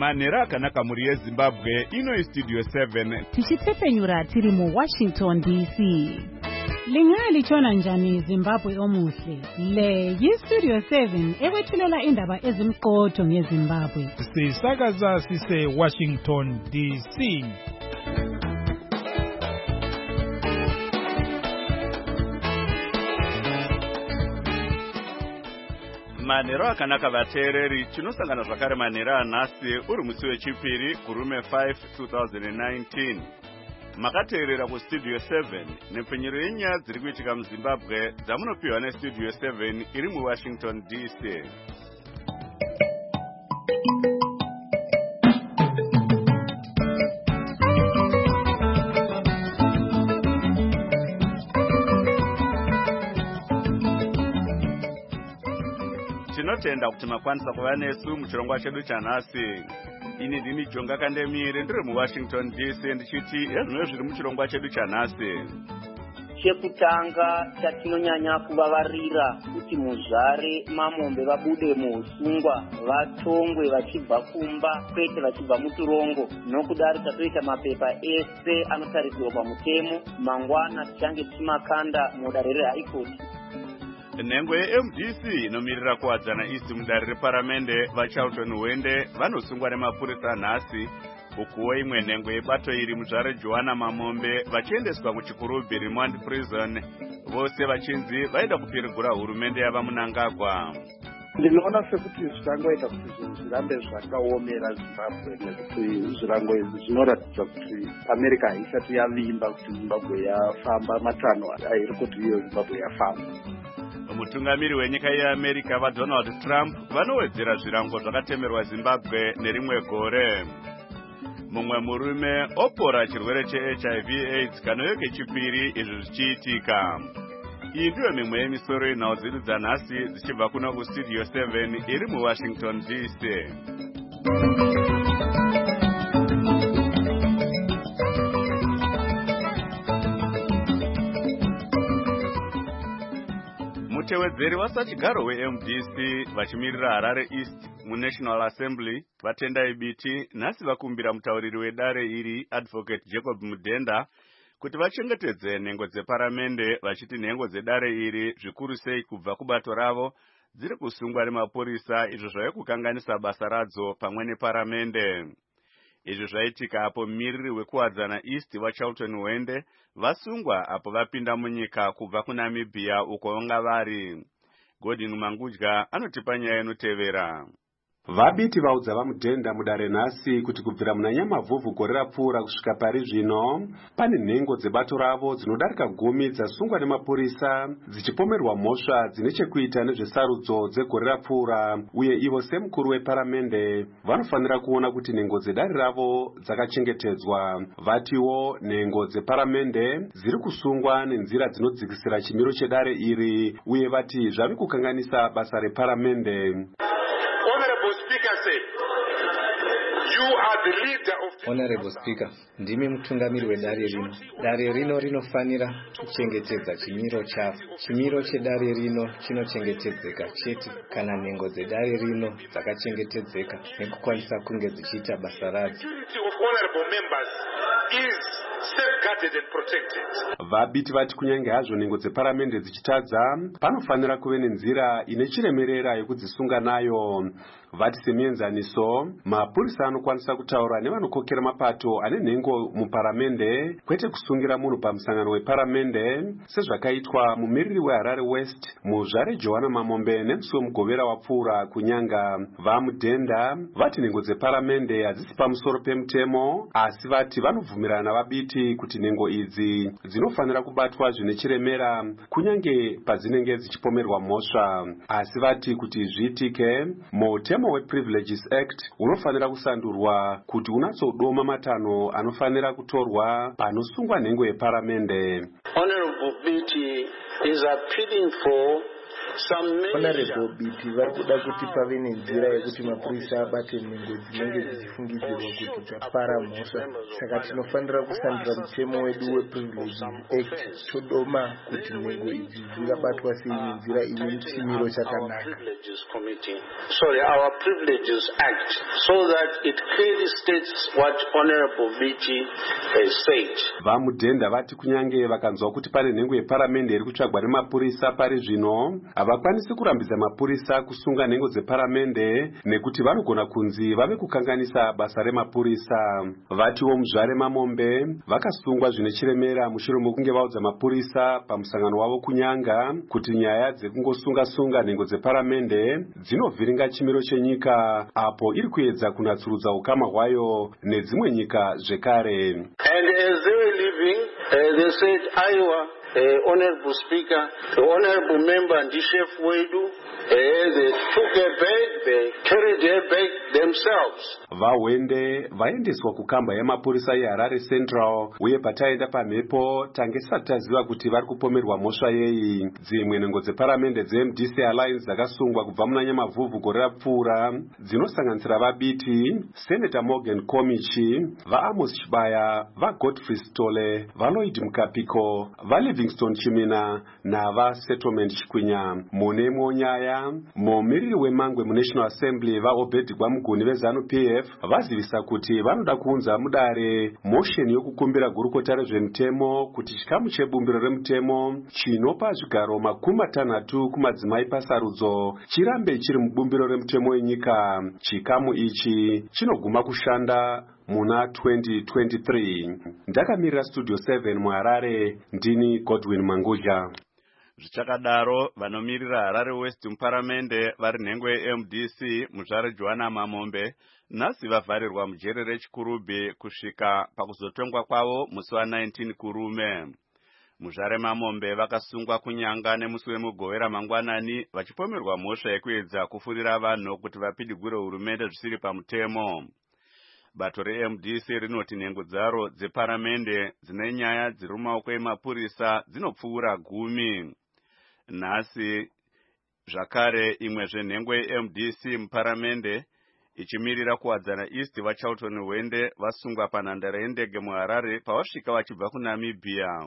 Manera akanaka muri yeZimbabwe ino Studio 7 tichitepfenyura tiri mu Washington DC. Lingali chona njani Zimbabwe omuhle. Le yiStudio 7 ewethulela indaba ezimqotho ngeZimbabwe. Sisakaza sise Washington DC. Manero akanaka vateereri chinosangana zvakare manero anhasi uri musi wechipiri kurume 5 2019. Makateerera kuStudio 7 nepfenyuro yenyaya dziri kuitika muZimbabwe dzamunopiwa neStudio 7 iri muWashington DC. Tinotenda kuti makwanisa kuva nesu muchirongwa chedu chanhasi. Ini ndini Jonga Kandemire ndiri muWashington DC ndichiti ezvino zviri muchirongwa chedu chanhasi. Chekutanga chatinonyanya kuvavarira kuti muzvare mamombe vabude muusungwa vatongwe vachibva kumba kwete vachibva muturongo. Nokudaro tatoita mapepa ese anotarisirwa pamutemo mangwana tichange tichimakanda mudare reHigh Court. Nhengo yeMDC inomirira kuwadzana East mudare reparamende vaCharlton Wende vanosungwa nemapurisa nhasi, ukuwo imwe nhengo yebato iri muzvare Joanna Mamombe vachiendeswa kuChikurubi Remand Prison, vose vachinzi vaida kupirigura hurumende yavaMunangagwa. Ndinoona sekuti zvichangoita kuti zvinhu zvirambe zvakaomera Zimbabwe, nekuti zvirango izvi zvinoratidza kuti America haisati yavimba kuti Zimbabwe yafamba matanho airi kuti iyo Zimbabwe yafamba. Mutungamiri wenyika yeAmerica vaDonald Trump vanowedzera zvirango zvakatemerwa Zimbabwe nerimwe gore. Mumwe murume opora chirwere cheHIV/AIDS kanouye kechipiri izvi zvichiitika. Iyi ndiyo mimwe yemisoro yenhau dzedu dzanhasi dzichibva kuno kuStudio 7 iri muWashington DC. Mutevedzeri wasachigaro weMDC vachimirira Harare East muNational Assembly vatendai biti nhasi vakumbira mutauriri wedare iri Advocate Jacob Mudenda kuti vachengetedze nhengo dzeparamende vachiti nhengo dzedare iri zvikuru sei kubva kubato ravo dziri kusungwa nemapurisa izvo zvave kukanganisa basa radzo pamwe neparamende. Izvi zvaitika apo mumiriri wekuwadzana East vaCharlton Wende vasungwa apo vapinda munyika kubva kuNamibia uko vanga vari. Godin Mangudya anotipa nyaya inotevera. Vabiti vaudza vaMudhenda mudare nhasi kuti kubvira muna Nyamavhuvhu gore rapfuura kusvika pari zvino pane nhengo dzebato ravo dzinodarika 10 dzasungwa nemapurisa dzichipomerwa mhosva dzine chekuita nezvesarudzo dzegore rapfuura, uye ivo semukuru weparamende vanofanira kuona kuti nhengo dzedare ravo dzakachengetedzwa. Vatiwo nhengo dzeparamende dziri kusungwa nenzira dzinodzikisira chimiro chedare iri, uye vati zvave kukanganisa basa reparamende. Honorable Speaker, ndimi mutungamiri wedare rino. Dare rino rinofanira kuchengetedza chimiro chavo. Chimiro chedare rino chinochengetedzeka chete kana nhengo dzedare rino dzakachengetedzeka nekukwanisa kunge dzichiita basa radzo. Vabiti vati kunyange hazvo nhengo dzeparamende dzichitadza, panofanira kuve nenzira ine chiremerera yekudzisunga nayo. Vati semienzaniso, mapurisa anokwanisa kutaura nevanokokera mapato ane nhengo muparamende, kwete kusungira munhu pamusangano weparamende, sezvakaitwa mumiriri weHarare West muzvare Joanna Mamombe nemusi wemugovera wapfuura kunyanga. VaMudhenda vati nhengo dzeparamende hadzisi pamusoro pemutemo, asi vati vanovhumirana navabiti kuti nhengo idzi dzinofanira kubatwa zvine chiremera kunyange padzinenge dzichipomerwa mhosva. Asi vati kuti zviitike, mutemo wePrivileges Act unofanira kusandurwa kuti unatsodoma matanho anofanira kutorwa panosungwa nhengo yeparamende. Honorable Biti is appealing for Honorable BP vari kuda kuti pave nenzira yekuti mapurisa abate nhengo dzinenge dzichifungidzirwa kuti dzapara mhosva. Saka tinofanira kusandura mutemo wedu wePrivileges Act todoma kuti nhengo idzi dzingabatwa sei nenzira ine chimiro chakanaka. Our Privileges Act, so that it clearly states what Honorable BT has said. Vamudhenda vati kunyange vakanzwa kuti pane nhengo yeparamende iri kutsvagwa nemapurisa pari zvino, havakwanisi kurambidza mapurisa kusunga nhengo dzeparamende nekuti vanogona kunzi vave kukanganisa basa remapurisa. Vatiwo muzvare Mamombe vakasungwa zvine chiremera mushure mokunge vaudza mapurisa pamusangano wavo kunyanga kuti nyaya dzekungosunga-sunga nhengo dzeparamende dzinovhiringa chimiro chenyika apo iri kuedza kunatsurudza ukama hwayo nedzimwe nyika zvekare. And as they were leaving, they said, Iowa, Honorable Speaker, the Honorable Member and the Chef Wedu, they took her bag, they carried her bag themselves. Vawende vaendeswa kukamba yemapurisa yeHarare Central uye pataenda pamhepo tange sataziva kuti vari kupomerwa mhosva yei. Dzimwe nhengo dzeparamende dzeMDC Alliance dzakasungwa kubva muna Nyamavhuvhu gore rapfuura dzinosanganisira vaBiti, Senator Morgan Komichi, vaAmos Chibaya, vaGodfrey Stole, vaLloyd Mukapiko, vaLivingstone Chimina navaSettlement Chikwinya. Mune imwe nyaya, mumiriri weMangwe muNational Assembly vaObed Gwamuguni veZANU-PF vazivisa kuti vanoda kuunza mudare mosheni yokukumbira gurukota rezvemutemo kuti chikamu chebumbiro remutemo chinopa zvigaro 60 kumadzimai pasarudzo chirambe chiri mubumbiro remutemo wenyika. Chikamu ichi chinoguma kushanda muna 2023. Ndakamirira Studio 7 muHarare, ndini Godwin Manguja. Zvichakadaro vanomirira Harare West muparamende vari nhengo yeMDC muzvare Joanna Mamombe nhasi vavharirwa mujere reChikurubi kusvika pakuzotongwa kwavo musi wa19 kurume. Muzvare Mamombe vakasungwa kunyanga nemusi wemugovera mangwanani vachipomerwa mhosva yekuedza kufurira vanhu kuti vapidigure hurumende zvisiri pamutemo. Bato reMDC rinoti nhengo dzaro dzeparamende dzine nyaya dziri mumaoko emapurisa dzinopfuura 10. Nhasi zvakare imwe zvenhengo yeMDC muparamende ichimirira kuwadzana East vaCharlton Wende vasungwa panhandare yendege muHarare pavasvika vachibva kuNamibia.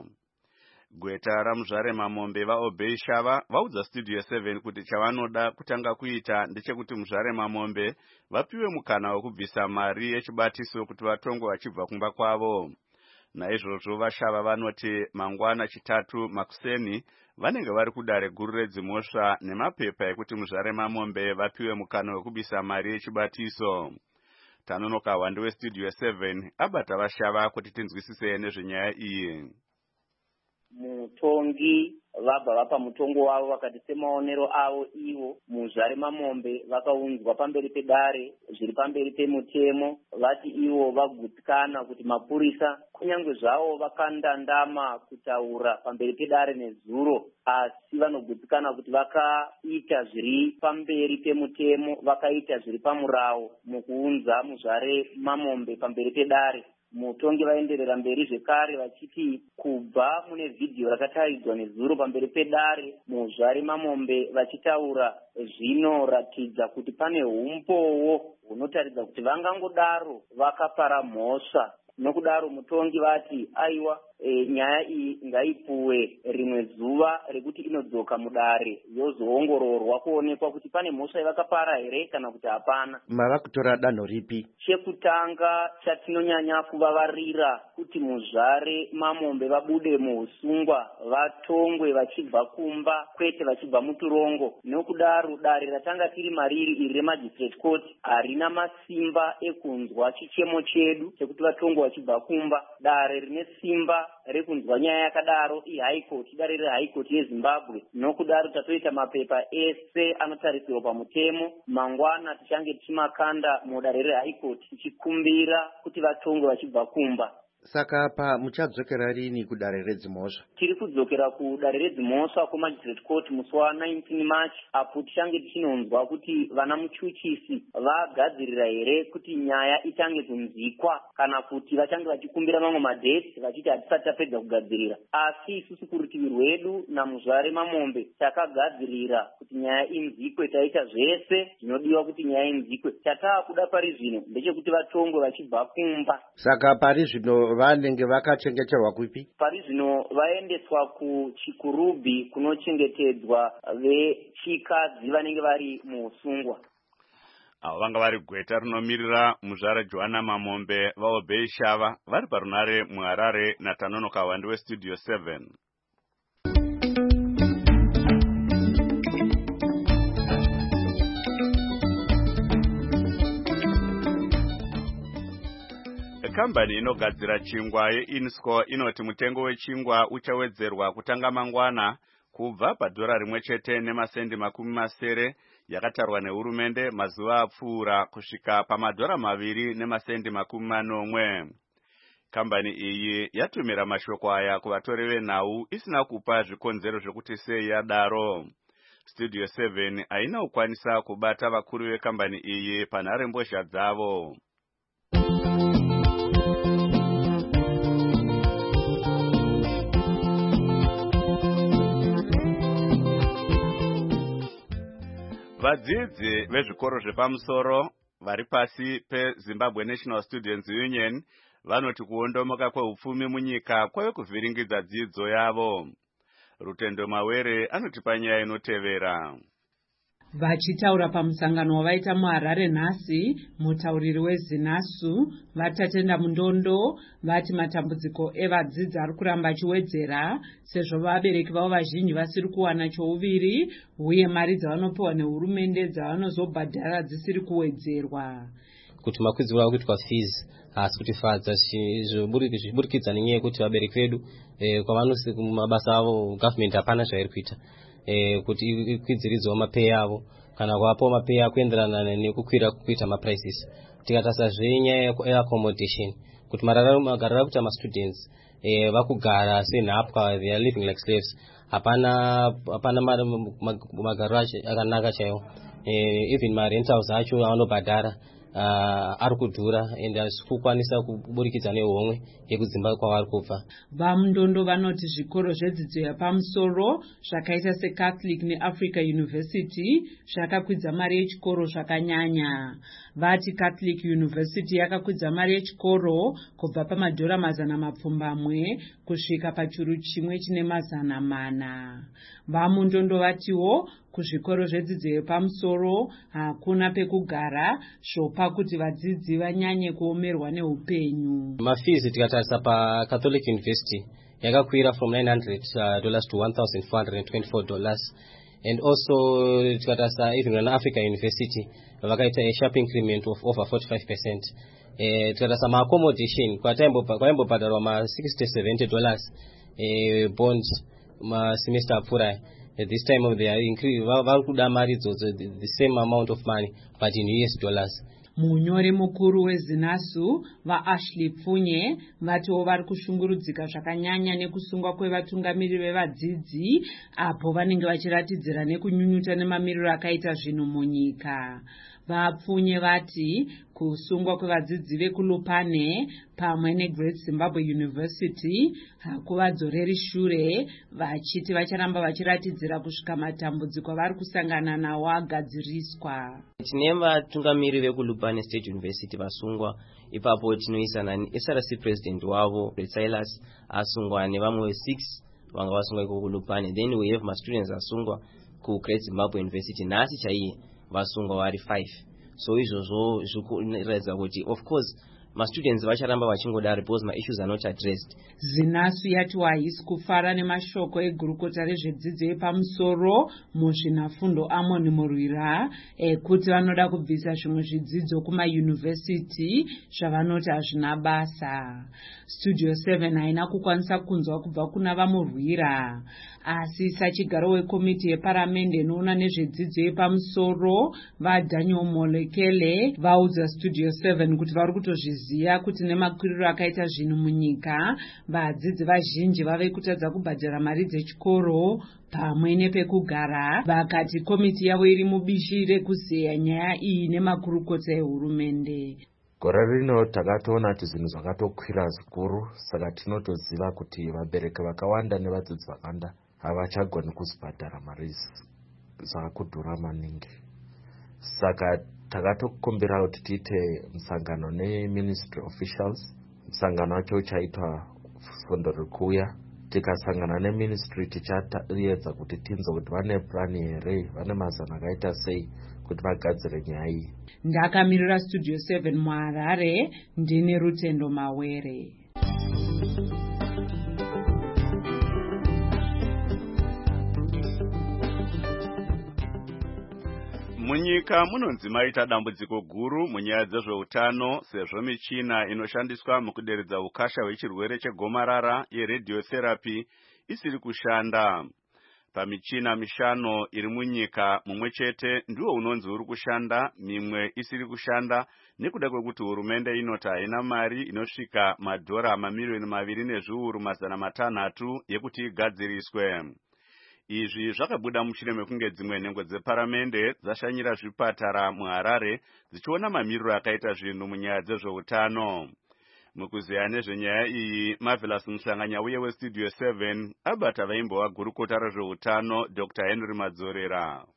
Gweta ramuzvare Mamombe vaObey Shava vaudza Studio 7 kuti chavanoda kutanga kuita ndechekuti muzvare Mamombe vapiwe mukana wekubvisa mari yechibatiso kuti vatongwe vachibva kumba kwavo. Naizvozvo vaShava vanoti mangwana chitatu makuseni vanenge vari kudare guru redzimhosva nemapepa ekuti muzvare Mamombe vapiwe mukana wekubvisa mari yechibatiso. Tanonoka hwande weStudio 7 abata vaShava kuti tinzwisise nezvenyaya iyi. Mutongi vabva vapa mutongo wavo vakati semaonero avo ivo muzvare Mamombe vakaunzwa pamberi pedare zviri pamberi pemutemo vati ivo vagutsikana kuti mapurisa kunyange zvavo vakandandama kutaura pamberi pedare nezuro asi vanogutsikana kuti vakaita zviri pamberi pemutemo vakaita zviri pamurawo mukuunza muzvare Mamombe pamberi pedare. Mutongi vaenderera mberi zvekare vachiti kubva mune vhidhiyo rakataridzwa nezuro pamberi pedare muzvare Mamombe vachitaura zvinoratidza kuti pane umpowo hunotaridza kuti vangangodaro vakapara mhosva. Nokudaro mutongi vati aiwa nyaya iyi ngaipuwe rimwe zuva rekuti inodzoka mudare yozoongororwa kuonekwa kuti pane mhosva yavakapara here kana kuti hapana. Mava kutora danho ripi? Chekutanga chatinonyanya kuvavarira kuti muzvare Mamombe vabude muusungwa vatongwe vachibva kumba kwete vachibva muturongo. Nokudaro dare ratanga tiri mariri iri remagistrate court harina masimba ekunzwa chichemo chedu chekuti vatongwe vachibva kumba. Dare rine simba rekunzwa nyaya yakadaro iHigh Court, dare reHigh Court yeZimbabwe. Nokudaro tatoita mapepa ese anotarisirwa pamutemo. Mangwana tichange tichimakanda mudare reHigh Court tichikumbira kuti vatongwe vachibva kumba. Saka pa muchadzokera rini kudare redzimhosva? Tiri kudzokera kudare redzimhosva kumagistrate court musi wa 19 March apo tichange tichinonzwa kuti vana muchuchisi vagadzirira here kuti nyaya itange kunzikwa kana kuti vachange vachikumbira mamwe madate vachiti hatisati tapedza kugadzirira. Asi isusu kurutivi rwedu naMuzvare Mamombe takagadzirira kuti nyaya inzikwe. Taita zvese zvinodiwa kuti nyaya inzikwe. Chataakuda pari zvino ndechekuti vatongwe vachibva kumba. Saka pari zvino vanenge vakachengeterwa kupi? Pari zvino vaendeswa kuChikurubi kunochengetedzwa vechikadzi vanenge vari muusungwa. Avo vanga vari gweta rinomirira Muzvare Joana Mamombe vaObei Shava vari parunare muHarare naTanono Kawandi weStudio 7. Kambani inogadzira chingwa yeInsco inoti mutengo wechingwa uchawedzerwa kutanga mangwana kubva $1 nemasendi 70 yakatarwa nehurumende mazuva apfuura kusvika $2 nemasendi 40. Kambani iyi yatumira mashoko aya kuvatori venhau isina kupa zvikonzero zvokuti sei yadaro. Studio 7 haina kukwanisa kubata vakuru vekambani iyi panhare mbozha dzavo. Vadzidzi vezvikoro zvepamusoro vari pasi peZimbabwe National Students Union vanoti kuondomoka kwehupfumi munyika kwave kuvhiringidza dzidzo yavo. Rutendo Mawere anotipa nyaya inotevera. Vachitaura pamusangano wavaita muHarare nhasi, mutauriri weZinasu vatatenda Mundondo vati matambudziko evadzidzi ari kuramba achiwedzera sezvo vabereki vavo vazhinji vasiri kuwana chouviri uye mari dzavanopiwa nehurumende dzavanozobhadhara dzisiri kuwedzerwa. Kuti makwidzi vari kuitwa fees asi kutifadza zviburikidza nenyaya yekuti vabereki vedu kwavanosi kumabasa avo government hapana zvairi kuita kuti ikwidziridzewo mapei avo kana kuvapawo mapei akuenderana nekukwira kuita maprices. Tikatasazve nyaya yeaccommodation kuti magariro akuita mastudents vakugara senhapwa, they are living like slaves. Hapana magariro akanaka chaiwo. Even marentals acho avanobhadhara ari kudhura ende asi kukwanisa kuburikidza nehomwe yekudzimba kwavari kubva. VaMundondo vanoti zvikoro zvedzidzo yapamusoro zvakaita seCatholic neAfrica University zvakakwidza mari yechikoro zvakanyanya. Vati Catholic University yakakwidza mari yechikoro kubva $100 kusvika pachuru chimwe chine $100. VaMundondo vatiwo kuzvikoro zvedzidzo yepamusoro hakuna pekugara zvopa kuti vadzidzi vanyanye kuomerwa neupenyu. Mafees tikatarisa paCatholic University yakakwira from $900 to $1,424. And also tikatarisa even Africa University vakaita a sharp increment of over 45%. Tikatarisa accommodation kwaimbobhadharwa $60-70 bond semester apfuura. At this time of their increase, vakuda mari idzodzo the same amount of money but in US dollars. Munyori mukuru weZinasu vaAshley Pfunye vatiwo vari kushungurudzika zvakanyanya nekusungwa kwevatungamiri vevadzidzi apo vanenge vachiratidzira nekunyunyuta nemamiriro akaita zvinhu munyika. VaPfunye vati kusungwa kwevadzidzi vekuLupane pamwe neGreat Zimbabwe University hakuvadzoreri shure vachiti vacharamba vachiratidzira kusvika matambudziko avari kusangana nawo agadziriswa. Tine vatungamiri vekuLupane State University vasungwa, ipapo tinoisa SRC president wavo Silas asungwa nevamwe 6 vanga vasungwa iko kuLupane. Then we have my students asungwa ku Great Zimbabwe University nhasi chaiye vasungwa vari 5. So izvozvo zvikuratidza kuti of course my students vacharamba vachingodaro because my issues are not addressed. Zinasu yati haisi kufara nemashoko egurukota rezvedzidzo yepamusoro muzvinafundo Amon Murwira kuti vanoda kubvisa zvimwe zvidzidzo kumayunivhesiti zvavanoti hazvina basa. Studio 7 haina kukwanisa kunzwa kubva kuna vaMurwira, asi sachigaro wekomiti yeparamende inoona nezvedzidzo yepamusoro vaDaniel Molekele vaudza Studio 7 kuti vari kutozviziva kuziya kuti nemakwiriro akaita zvinhu munyika, vadzidzi vazhinji vave kutadza kubhadhara mari dzechikoro pamwe nepekugara. Vakati komiti yavo iri mubishi rekuzeya nyaya iyi nemakurukota ehurumende. Gore rino takatoona kuti zvinhu zvakatokwira zvikuru, saka tinotoziva kuti vabereki vakawanda nevadzidzi vakawanda havachagoni kuzibhadhara mari zvakudhura maningi. Saka takatokumbira kuti tiite musangano neministry officials. Musangano wacho uchaitwa fundo rikuuya. Tikasangana neministry tichaedza kuti tinzwe kuti vane plani here, vane mazano akaita sei kuti vagadzire nyaya iyi. Ndakamirira Studio 7 muHarare, ndine Rutendo Mawere. Munyika munonzi maita dambudziko guru munyaya dzezveutano sezvo michina inoshandiswa mukuderedza ukasha hwechirwere chegomarara yeradiotherapy isiri kushanda. Pamichina mishanu iri munyika mumwe chete ndiwo unonzi uri kushanda, mimwe isiri kushanda nekuda kwekuti hurumende inoti haina mari inosvika madhora mamiliyoni 2,500 yekuti igadziriswe. Izvi zvakabuda mushure mekunge dzimwe nhengo dzeparamende dzashanyira zvipatara muHarare dzichiona mamiriro akaita zvinhu munyaya dzezveutano. Mukuzeya nezvenyaya iyi, Marvelous Musanganya uye weStudio 7 abata vaimbova gurukota rezveutano Dr. Henry Madzorera.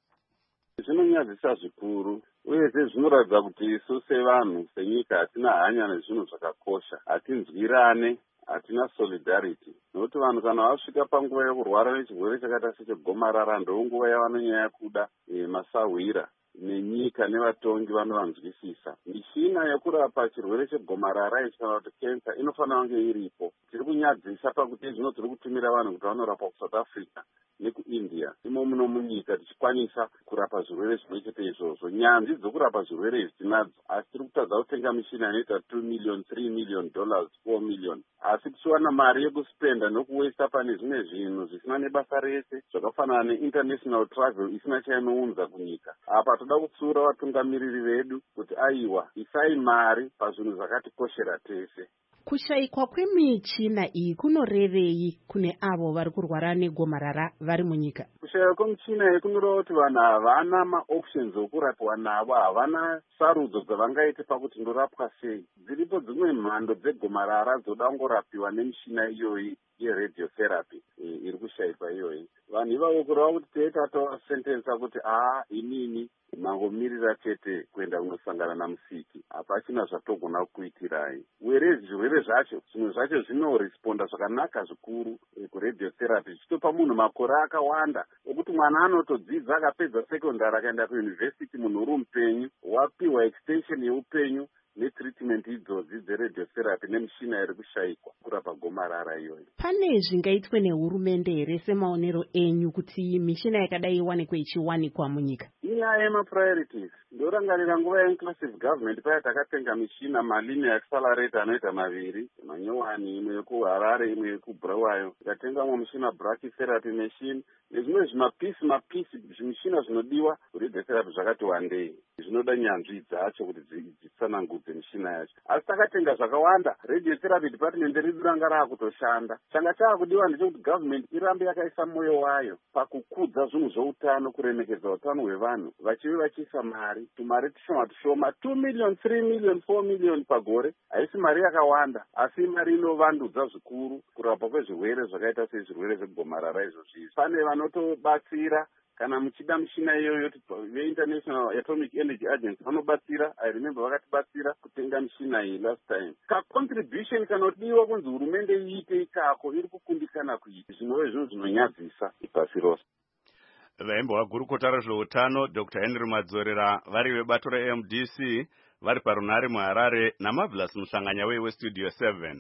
Zvinonyadzisa zvikuru uyezve zvinoratidza kuti isu sevanhu senyika hatina hanya nezvinhu zvakakosha, hatinzwirane, hatina solidarity. Nokuti vanhu kana vasvika panguva yokurwara nechirwere chakaita sechegomarara ndonguva yavanonyanya kuda masahwira nenyika nevatongi vanovanzwisisa. Michina yekurapa chirwere chegomarara ichikana kuti kensa inofanira kunge iripo. Tiri kunyadzisa pakuti zvino tiri kutumira vanhu kuti vanorapa kuSouth Africa nekuIndia. Imo muno munyika tichikwanisa kurapa zvirwere zvimwe chete izvozvo. Nyanzvi dzokurapa zvirwere izvi tinadzo, asi tiri kutadza kutenga michina inoita $2 million, $3 million, $4 million. Asi tichiwana mari yekuspenda nokuwesta pane zvimwe zvinhu zvisina nebasa rese zvakafanana neinternational travel isina chainounza kunyika. Apa toda kutsura vatungamiriri vedu kuti aiwa, isai mari pazvinhu zvakatikoshera tese. Kushayikwa kwemichina iyi kunorevei kune avo vari kurwara negomarara vari munyika? Kushayikwa kwemichina iyi kunoreva kuti vanhu havana maoptions okurapiwa navo, havana sarudzo dzavangaite pakuti ndorapwa sei. Dziripo dzimwe mhando dzegomarara dzoda kungorapiwa nemichina iyoyi yeradiotherapy iri kushayikwa iyoyi. Vanhu ivavo kureva kuti teitataura sentensa kuti inini mangomirira chete kuenda kunosangana namusiki, hapachina zvatogona kuitirai. Whereas zvirwere zvacho zvimwe zvacho zvinoresponda zvakanaka zvikuru kuradiotherapy, zvichitopa munhu makore akawanda okuti mwana anotodzidza akapedza secondary akaenda kuuniversity, munhu uri mupenyu, wapiwa extension yeupenyu netreatment idzodzi dzeradiotherapy nemishina iri kushayikwa kurapa gomarara iyoyi. Pane zvingaitwe nehurumende here semaonero enyu kuti mishina yakadai iwanikwe ichiwanikwa munyika? Inyaya yemapriorities. Ndorangarira nguva yeinclusive government paya takatenga mishina malinear accelerator anoita 2, manyowani, imwe yekuHarare, imwe yekubulawayo. Tikatengamwo mishina brachytherapy machine nezvimwe zvimapisi zvimishina zvinodiwa kuradiotherapy zvakati wandei. Zvinoda nyanzvi dzacho kuti dzitsanangudze mishina yacho. Asi takatenga zvakawanda, radiotherapy department ridu ranga raakutoshanda. Changa chaakudiwa ndechekuti government irambe yakaisa moyo wayo pakukudza zvinhu zvoutano, kuremekedza utano hwevanhu, vachive vachiisa mari, tumari tushoma, 2 million, 3 million, 4 million pagore. Haisi mari yakawanda, asi mari inovandudzwa zvikuru kurapa kwezvirwere zvakaita sezvirwere zvegomarara izvozvi. Pane vanotobatsira kana muchida mishina iyoyo veInternational Atomic Energy Agency vanobatsira. I remember vakatibatsira kutenga mishina iyi last time. Contribution kanodiwa kunzi hurumende iite ikako iri kukundikana kuita. Zvinove zvinhu zvinonyadzisa pasi rose. Vaimbova gurukota rezveutano Dr. Henry Madzorera vari vebato reMDC vari parunare muHarare naMarvelous Musanganya weStudio 7.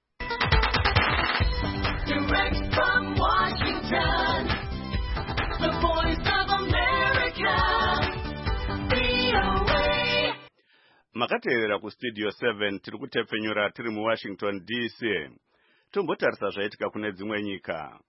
Direct from Washington, the voice of America, VOA. Makateerera kuStudio 7 tiri kutepfenyura tiri muWashington DC. Tombotarisa zvaitika kune dzimwe nyika.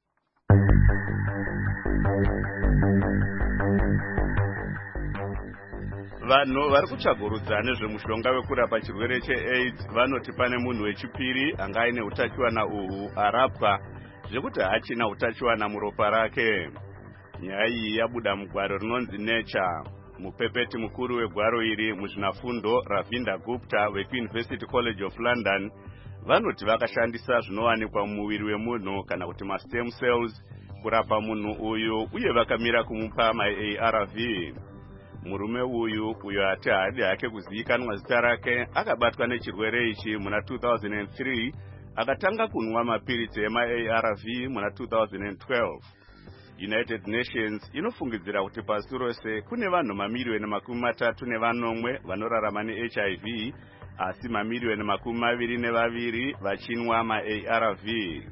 vanhu vari kutsvagurudza nezvemushonga wekurapa chirwere cheAIDS vanoti pane munhu wechipiri anga aine utachiwana uhu arapwa zvekuti hachina utachiwana muropa rake. Nyaya iyi yabuda mugwaro rinonzi Nature. Mupepeti mukuru wegwaro iri muzvinafundo Ravinda Gupta weKuniversity College of London vanoti vakashandisa zvinowanikwa mumuviri wemunhu kana kuti mastem cells kurapa munhu uyu uye vakamira kumupa maARV. Murume uyu hati haadi hake kuzivikanwa zita rake akabatwa nechirwere ichi muna 2003 akatanga kunwa mapiritsi emaARV muna 2012. United Nations inofungidzira kuti pasi rose kune vanhu mamiliyoni 34 vanorarama neHIV asi mamiliyoni 22 vachinwa maARV.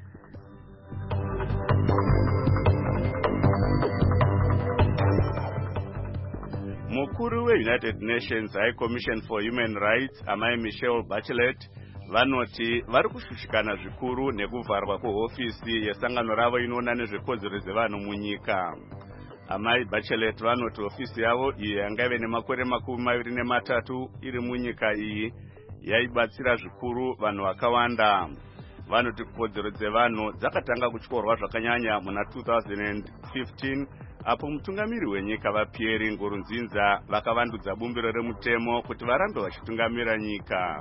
Mukuru weUnited Nations High Commission for Human Rights amai Michelle Bachelet vanoti vari kushushikana zvikuru nekuvharwa kwehofisi yesangano ravo inoona nezvekodzero dzevanhu munyika. Amai Bachelet vanoti ofisi yavo iyo yanga ive nemakore 23 iri munyika iyi yaibatsira zvikuru vanhu vakawanda. Vanoti kodzero dzevanhu dzakatanga kutyorwa zvakanyanya muna 2015 apo mutungamiri wenyika vaPierre Nkurunziza vakavandudza bumbiro remutemo kuti varambe vachitungamira nyika.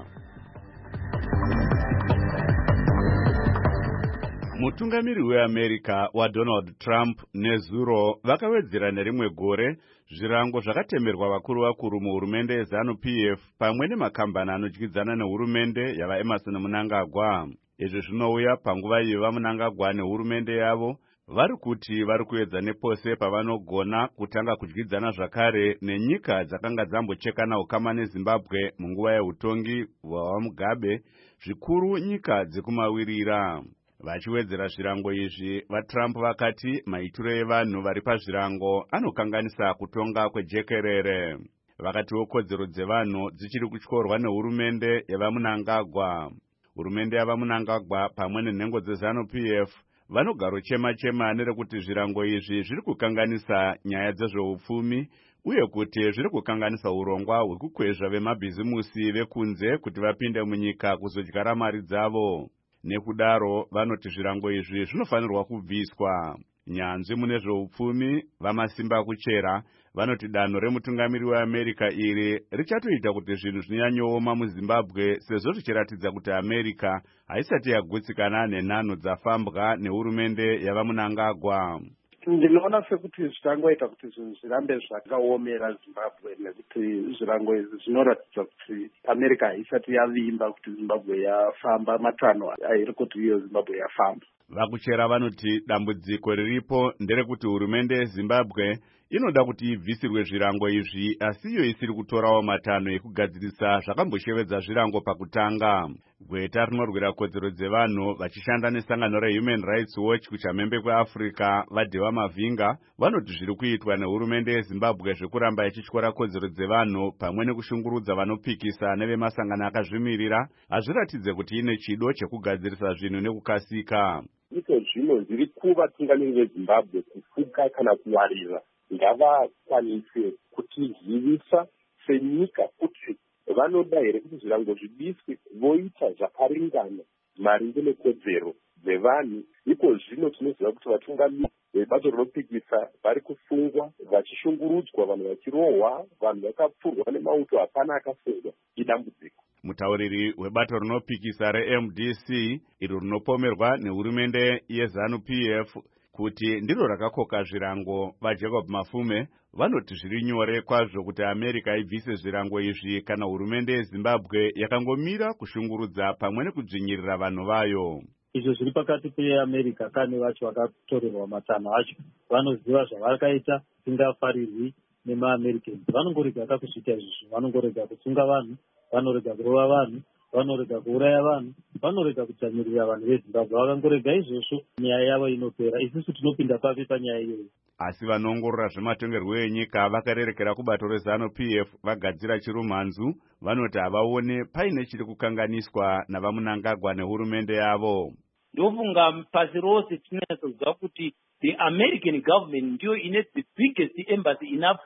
Mutungamiri weAmerica waDonald Trump nezuro vakawedzera nerimwe gore zvirango zvakatemerwa vakuru muhurumende yeZANU-PF pamwe nemakambani anodyidzana nehurumende yavaEmerson Mnangagwa. Izvi zvinouya panguva iyo vaMnangagwa nehurumende yavo vari kuti vari kuedza nepose pavanogona kutanga kudyidzana zvakare nenyika dzakanga dzambochekana ukama neZimbabwe munguva yeutongi hwaMugabe, zvikuru nyika dzekumawirira. Vachiwedzera zvirango izvi, vaTrump vakati maitiro evanhu vari pazvirango anokanganisa kutonga kwejekerere. Vakatiwo kodzero dzevanhu dzichiri kutyorwa nehurumende yavaMnangagwa. Hurumende yavaMnangagwa pamwe nenhengo dzeZANU-PF vanogaro chema nerekuti zvirango izvi zviri kukanganisa nyaya dzezveupfumi uye kuti zviri kukanganisa urongwa hwekukwezva vemabhizimusi vekunze kuti vapinde munyika kuzodyara mari dzavo. Nekudaro vanoti zvirango izvi zvinofanirwa kubviswa. Nyanzvi mune zveupfumi vamasimba kuchera vanoti danho remutungamiri weAmerica iri richatoita kuti zvinhu zvinyanyooma muZimbabwe sezvo zvichiratidza kuti America haisati yagutsikana nenhano dzafambwa nehurumende yavaMnangagwa. Ndinoona sekuti zvichangoita kuti zvinhu zvirambe zvakaomera Zimbabwe nekuti zvirango izvi zvinoratidza kuti America haisati yavimba kuti Zimbabwe yafamba matanho airi kuti iyo Zimbabwe yafamba. Vakuchera vanoti dambudziko riripo nderekuti hurumende yeZimbabwe inoda kuti ibvisirwe zvirango izvi asi iyo isiri kutorawo matanho ekugadzirisa zvakamboshevedza zvirango pakutanga. Gweta rinorwira kodzero dzevanhu vachishanda nesangano reHuman Rights Watch kuchamhembe kweAfrica vaDhewa Mavinga vanoti zviri kuitwa nehurumende yeZimbabwe zvekuramba ichityora kodzero dzevanhu pamwe nekushungurudza vanopikisa nevemasangano akazvimirira hazviratidze kuti ine chido chekugadzirisa zvinhu nekukasika. Iko zvino zviri kuvatungamiri veZimbabwe kufuka kana kuwarira ngavakwanise kutizivisa senyika kuti vanoda here kuti zvirango zvidiswe voita zvakaringana maringe nekodzero dzevanhu. Iko zvino tinoziva kuti vatungamiri vebato rinopikisa vari kusungwa vachishungurudzwa, vanhu vachirohwa, vanhu vakapfurwa nemauto hapana akasungwa. Idambudziko. Mutauriri webato rinopikisa reMDC iro rinopomerwa nehurumende yeZANU-PF kuti ndiro rakakoka zvirango vaJacob Mafume vanoti zviri nyore kwazvo kuti America ibvise zvirango izvi kana hurumende yeZimbabwe yakangomira kushungurudza pamwe nekudzvinyirira vanhu vayo. Izvo zviri pakati peAmerica kane vacho vakatorerwa matanho acho vanoziva zvavakaita singafarirwi nemaAmericans. Vanongorega kuzviita izvi, vanongorega kutsunga vanhu, vanorega kurova vanhu, vanorega kuuraya vanhu, vanorega kudzvanyiririra vanhu veZimbabwe. Vakangorega izvozvo nyaya yavo inopera. Isusu tinopinda papi panyaya iyoyo. Asi vanoongorora zvematongerwo enyika vakarerekera kubato reZANU-PF vagadzira chirumhanzu vanoti havaone paine chiri kukanganiswa navaMnangagwa nehurumende yavo. Ndofunga pasi rose tinatsoziva kuti the American government ndiyo ine the biggest embassy in Africa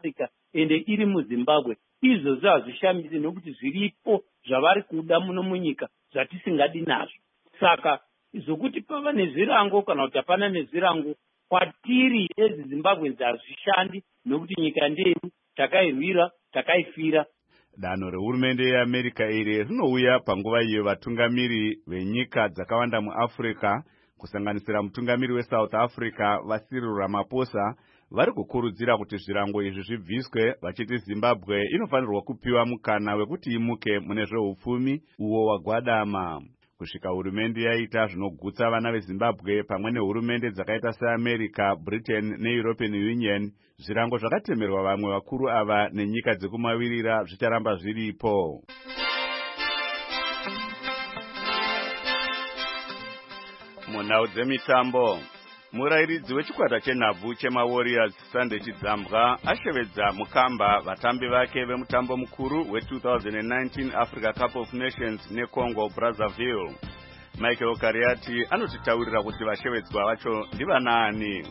ende iri muzimbabwe, izvozvo hazvishambisi nokuti zviripo zvavari kuda muno munyika zvatisingadi nazvo. Saka zvokuti pava nezvirango kana kuti hapana nezvirango kwatiri ezimbabweans hazvishandi nokuti nyika ndeyedu, takairwira, takaifira. Danho rehurumende yeAmerica iri rinouya panguva iyo vatungamiri venyika dzakawanda muAfrica kusanganisira mutungamiri weSouth Africa vaCyril Ramaphosa vari kukurudzira kuti zvirango izvi zvibviswe, vachiti Zimbabwe inofanirwa kupiwa mukana wekuti imuke mune zveupfumi uwo wagwadama. Kusvika hurumende yaita zvinogutsa vana veZimbabwe pamwe nehurumende dzakaita seAmerica, Britain neEuropean Union, zvirango zvakatemerwa vamwe vakuru ava nenyika dzekumavirira zvicharamba zviripo. Munhau dzemitambo, murayiridzi wechikwata chenhabvu chemaWarriors Sunday Chidzambwa ashevedza mukamba vatambi vake vemutambo mukuru we2019 Africa Cup of Nations neCongo Brazzaville. Michael Kariati anotitaurira kuti vashevedzwa vacho ndivanaani.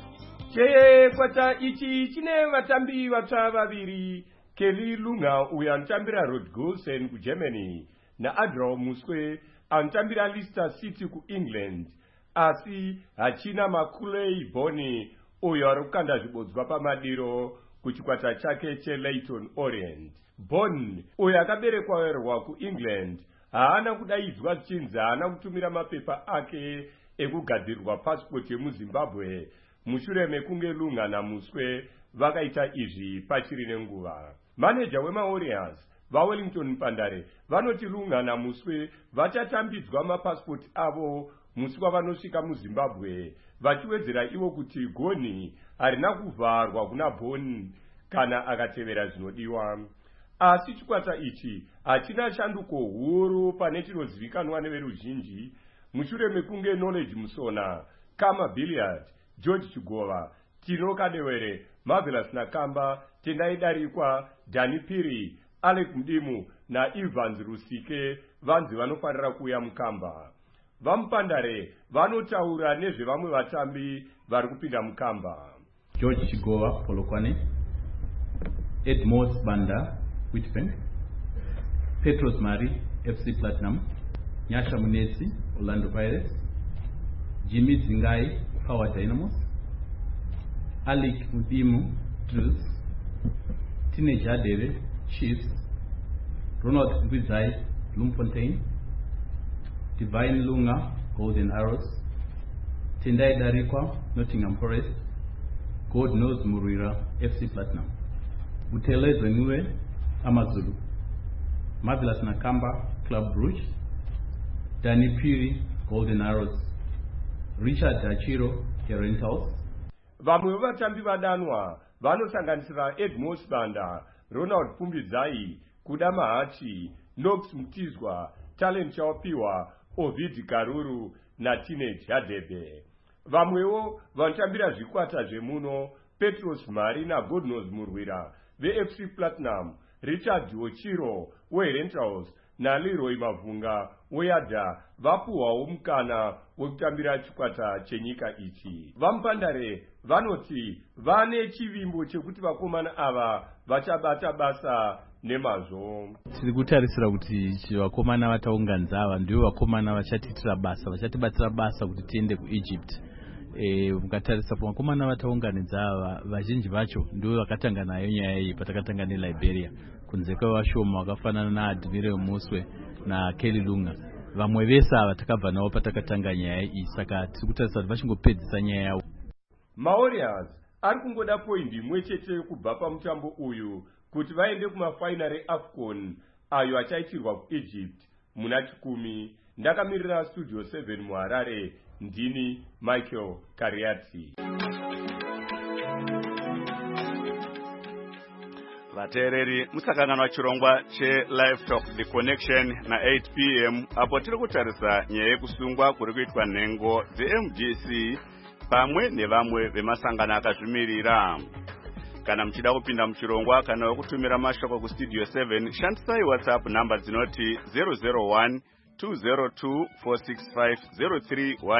Chikwata ichi chine vatambi vatsva vaviri, Kelly Lunga uyo anotambira Rodgolsen kuGermany naAdrau Muswe anotambira Leicester City kuEngland, asi hachina Maculey Boni uyo ari kukanda zvibodzwa pamadiro kuchikwata chake cheLeyton Orient. Boni uyo akaberekwa kuEngland haana kudaidzwa zvichinzi haana kutumira mapepa ake ekugadzirirwa pasipoti yemuZimbabwe mushure mekunge Lunga naMuswe vakaita izvi pachiri nenguva. Maneja wemaWarriors vaWellington Mpandare vanoti Lunga naMuswe vachatambidzwa mapasipoti avo musi wavanosvika muZimbabwe, vachiwedzera ivo kuti goni harina kuvharwa kuna Boni kana akatevera zvinodiwa. Asi chikwata ichi hachina shanduko huru pane chinozivikanwa neveruzhinji mushure mekunge Knowledge Musona, Kama Billiard, George Chigova, Tino Kadewere, Marvelous Nakamba, Tendai Darikwa, Dani Piri, Alec Mdimu na Evans Rusike vanzi vanofanira kuuya mukamba. Vampandare vanotaura nezvevamwe vatambi vari kupinda mukamba. George Chigova Polokwane, Edmos Banda Witbank, Petros Mari FC Platinum, Nyasha Munetsi Orlando Pirates, Jimmy Zingai Power Dynamos, Alec Mudimu Drills, Teenage Adere Chiefs, Ronald Ngwizai Bloemfontein, Divine Lunga Golden Arrows, Tendai Darikwa Nottingham Forest, God Knows Murira FC Platinum, Butele Zenue Amazulu, Marvelous Nakamba Club Brugge, Dani Piri Golden Arrows, Richard Dachiro Rentals. Vamwe vevatambi vadanwa vanosanganisira Edmos Banda, Ronald Pumbidzai, Kuda Mahachi, Knox Mutizwa, Talent Chawapiwa, Ovid Karuru na Teenage Hadebe. Vamwewo vanotambira zvikwata zvemuno Petros Mari na God Knows Murwira veFC Platinum, Richard Ochiro weRentals na Leroy Mavunga weYada vapuhwawo mukana wekutambira chikwata chenyika ichi. Vampandare vanoti vane chivimbo chekuti vakomana ava vachabata basa nemazvo. Tiri kutarisira kuti vakomana vataunganidza ava ndivo vakomana vachatiitira basa, vachatibatira basa kuti tiende kuEgypt. Mukatarisa pavakomana vataunganidza ava vazhinji vacho ndivo vakatanga nayo nyaya iyi patakatanga neLiberia, kunze kwevashoma vakafanana naAdmiral Muswe na Kelly Lunga. Vamwe vese ava takabva navo patakatanga nyaya iyi, saka tiri kutarisa kuti vachingopedzisa nyaya yavo. MaWarriors ari kungoda poindi imwe chete kubva pamutambo uyu kuti vaende kumafainari eAFCON ayo achaitirwa kuEgypt muna 10. Ndakamirira Studio 7 muHarare, ndini Michael Kariati. Vateereri, musakanganwa chirongwa cheLive Talk The Connection na 8 p.m. apo tiri kutarisa nyaya yekusungwa kuri kuitwa nhengo dzeMDC pamwe nevamwe vemasangano akazvimirira. Kana muchida kupinda muchirongwa kana wekutumira mashoko kuStudio 7, shandisai WhatsApp namba dzinoti 001 202 465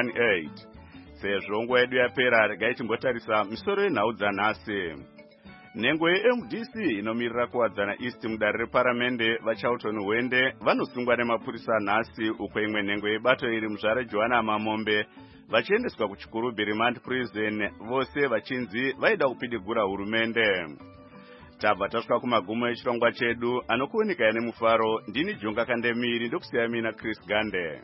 0318. Sezvo nguva yedu yapera, regai timbotarisa misoro yenhau dzanhasi. nhengo yeMDC inomirira kuwadzana East mudare reparamende vaCharlton Hwende vanosungwa nemapurisa nhasi, uko imwe nhengo yebato iri muzvare Johanna Mamombe vachiendeswa kuchikurubi remand prison, vose vachinzi vaida kupidigura hurumende. Tabva tasvika kumagumo echirongwa chedu, anokuunika nemufaro. Ndini Jonga Kandemiri, ndokusiya mina Chris Gande.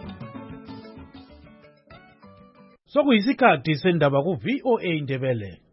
Sokuyisikhathi sendaba ku VOA Ndebele.